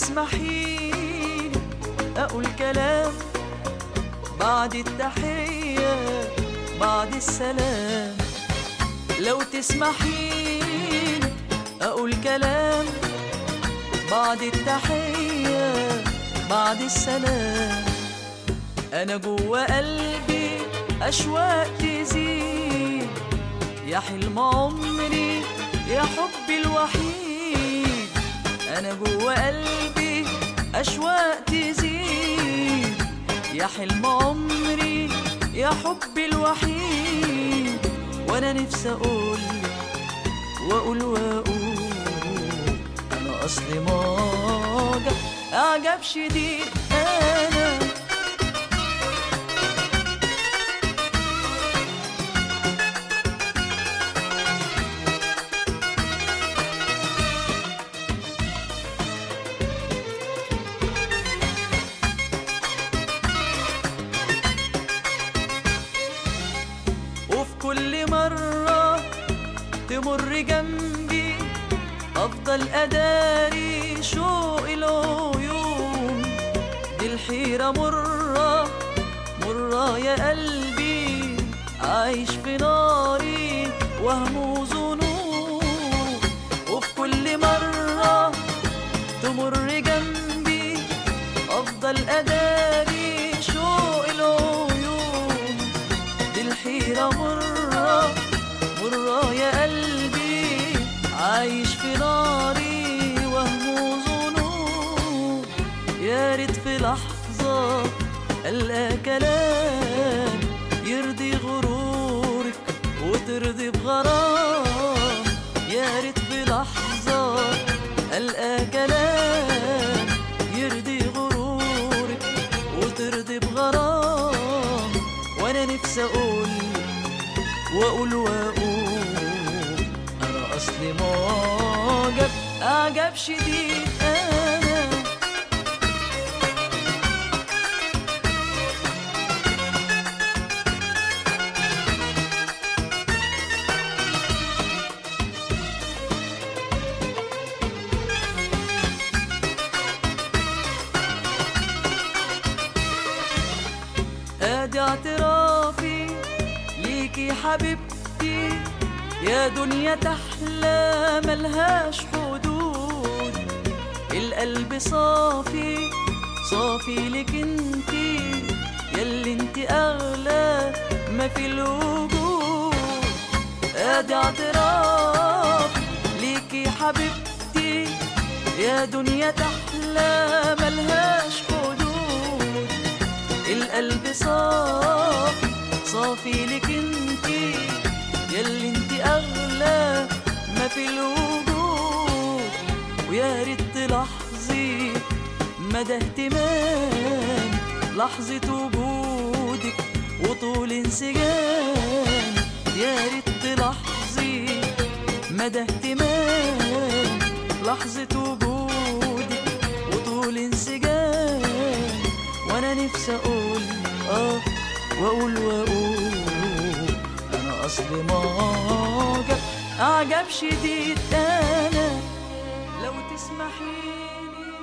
تسمحيلي أقول كلام بعد التحية بعد السلام، لو تسمحيلي أقول كلام بعد التحية بعد السلام. أنا جوا قلبي أشواق تزيد، يا حلم عمري يا حبي الوحيد. أنا جوا قلبي أشواق تزيد، يا حلم عمري يا حبي الوحيد. وأنا نفسي أقولك وأقول أنا أصلي معجب إعجاب شديد. أنا وفي كل مرة تمر جنبي أفضل أداري شوق العيون. دي الحيرة مرة مرة يا قلبي، عايش في ناري وهم وظنون. وفي كل مرة تمر جنبي أفضل أداري شوق العيون. دي الحيرة مرة مرة يا قلبي، عايش في ناري وهم وظنون. يا ريت في لحظة ألقى كلام يرضي غرورك وترضي بغرام. يا ريت في لحظة ألقى كلام يرضي غرورك وترضي بغرام. وأنا نفسي أقول وأقول أنا أصلي معجب إعجاب شديد. أنا أدي اعترافي ليكي حبيبتي، يا دنيا تحلى ملهاش حدود. القلب صافي صافي لك انتي، ياللي انتي أغلى ما في الوجود. أدي اعتراف ليكي حبيبتي، يا دنيا تحلى ملهاش حدود. القلب صافي صافي لك انتي، ياللي انتي أغلى ما في الوجود. ويا ريت تلاحظي مدى اهتمام لحظة وجودك وطول انسجام. يا ريت تلاحظي مدى اهتمام لحظة وجودك وطول انسجام. وانا نفسي اقول واقول انا اصلي معجب اعجاب شديد. انا لو تسمحيلي